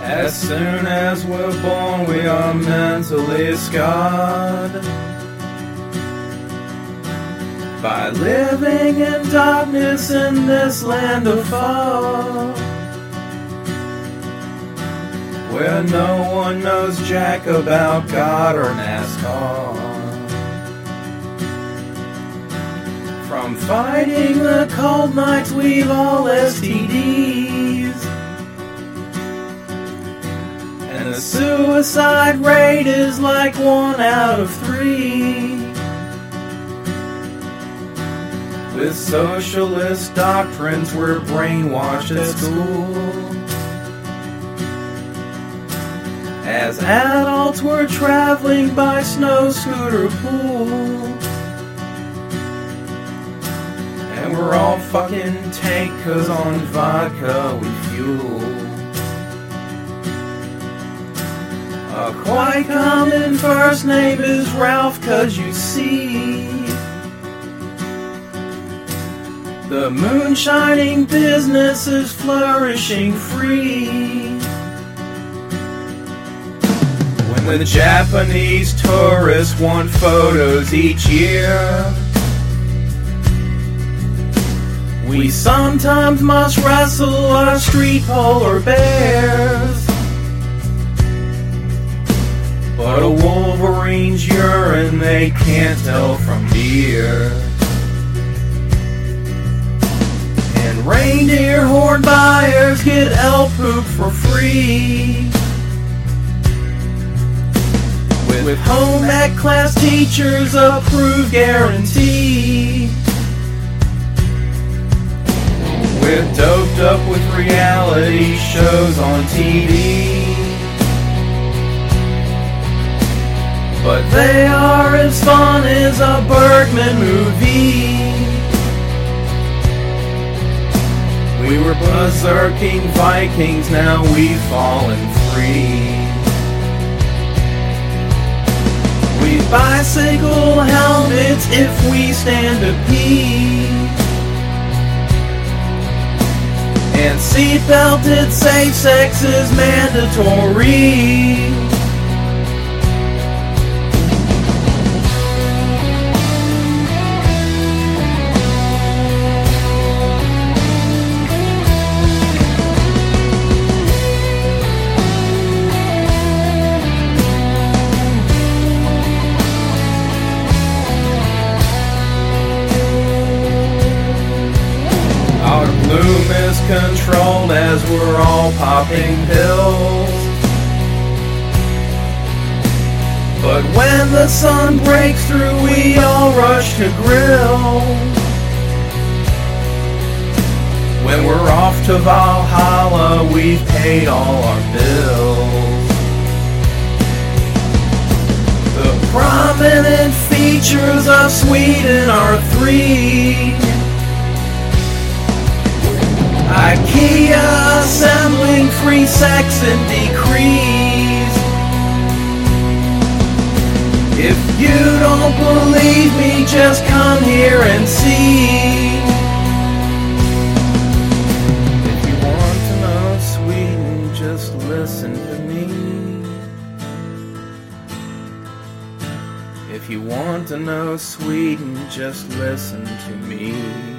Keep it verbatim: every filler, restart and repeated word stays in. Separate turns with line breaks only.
As soon as we're born, we are mentally scarred by living in darkness in this land of fog, where no one knows jack about God or NASCAR. From fighting the cold nights, we've all S T Ds, and the suicide rate is like one out of three. With socialist doctrines, we're brainwashed at school. As adults, we're traveling by snow scooter pool, and we're all fucking tank, 'cause on vodka we fuel. A quite common first name is Ralph, 'cause you see, the moonshining business is flourishing free. When the Japanese tourists want photos each year, we sometimes must wrestle our street polar bears. But a wolverine's urine they can't tell from beer. And reindeer horn buyers get elk poop for free. With home ec class teachers approved guarantee. We're doped up with reality shows on T V, but they are as fun as a Bergman movie. We were berserking Vikings, now we've fallen free. We bicycle helmets if we stand to pee, and seatbelted safe sex is mandatory. Gloom is controlled as we're all popping pills, but when the sun breaks through we all rush to grill. When we're off to Valhalla we've paid all our bills. The prominent features of Sweden are three: IKEA assembling free sex and decrees. If you don't believe me, just come here and see. If you want to know Sweden, just listen to me. If you want to know Sweden, just listen to me.